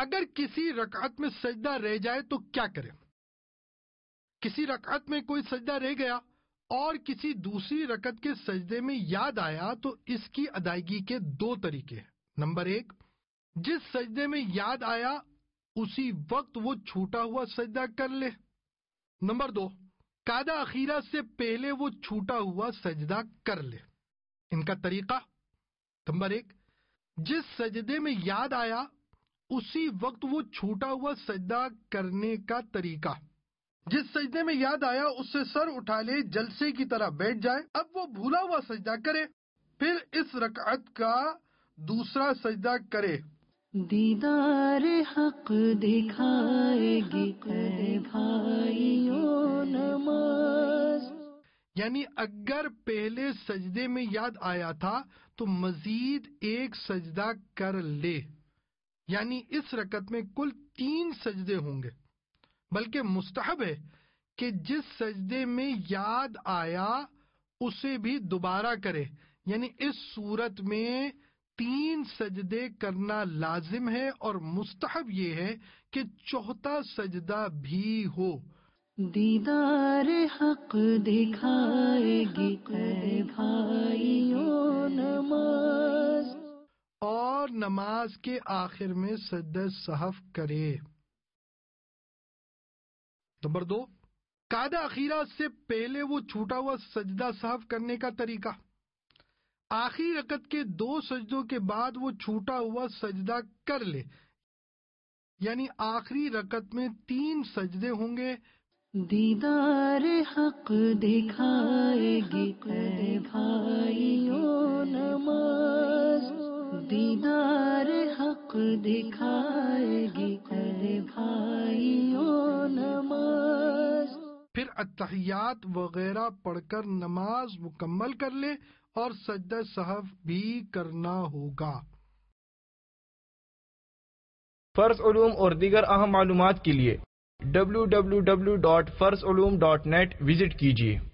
اگر کسی رکعت میں سجدہ رہ جائے تو کیا کرے؟ کسی رکعت میں کوئی سجدہ رہ گیا اور کسی دوسری رکعت کے سجدے میں یاد آیا تو اس کی ادائیگی کے دو طریقے ہیں۔ نمبر 1، جس سجدے میں یاد آیا اسی وقت وہ چھوٹا ہوا سجدہ کر لے۔ نمبر 2، قاعدہ اخیرہ سے پہلے وہ چھوٹا ہوا سجدہ کر لے۔ ان کا طریقہ: نمبر 1، جس سجدے میں یاد آیا اسی وقت وہ چھوٹا ہوا سجدہ کرنے کا طریقہ: جس سجدے میں یاد آیا اس سے سر اٹھا لے، جلسے کی طرح بیٹھ جائے، اب وہ بھولا ہوا سجدہ کرے، پھر اس رکعت کا دوسرا سجدہ کرے۔ دیدار حق دکھائے گی اے بھائیو نماز۔ یعنی اگر پہلے سجدے میں یاد آیا تھا تو مزید ایک سجدہ کر لے، یعنی اس رکعت میں کل 3 سجدے ہوں گے، بلکہ مستحب ہے کہ جس سجدے میں یاد آیا اسے بھی دوبارہ کرے، یعنی اس صورت میں 3 سجدے کرنا لازم ہے، اور مستحب یہ ہے کہ چوتھا سجدہ بھی ہو۔ دیدار حق دکھائے گی اے بھائیو نماز۔ اور نماز کے آخر میں سجدہ سہو کرے۔ نمبر 2، قاعدہ اخیرہ سے پہلے وہ چھوٹا ہوا سجدہ سہو کرنے کا طریقہ: آخری رکعت کے 2 سجدوں کے بعد وہ چھوٹا ہوا سجدہ کر لے، یعنی آخری رکعت میں 3 سجدے ہوں گے۔ دیدار حق دکھائے گی اے بھائیو نماز۔ دیدار حق دکھائے گی اے بھائیو نماز۔ پھر اتحیات وغیرہ پڑھ کر نماز مکمل کر لے اور سجدہ سہو بھی کرنا ہوگا۔ فرض علوم اور دیگر اہم معلومات کے لیے www.farzulum.net وزٹ کیجیے۔